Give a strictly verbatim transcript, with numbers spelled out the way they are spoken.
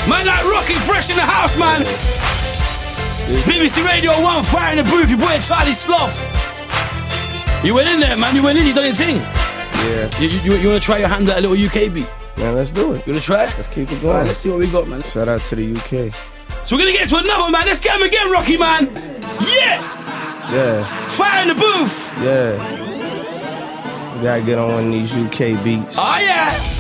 Man like Rocky fresh in the house, man. It's B B C Radio one, Fire in the Booth, your boy Charlie Sloth. You went in there, man, you went in, you done your thing. Yeah. You, you, you want to try your hand at a little U K beat? Man, let's do it. You want to try it? Let's keep it going. Right, let's see what we got, man. Shout out to the U K. So we're going to get to another, man. Let's get him again, Rocky, man. Yeah. Yeah. Fire in the Booth. Yeah. We gotta get on one of these U K beats. Oh, yeah.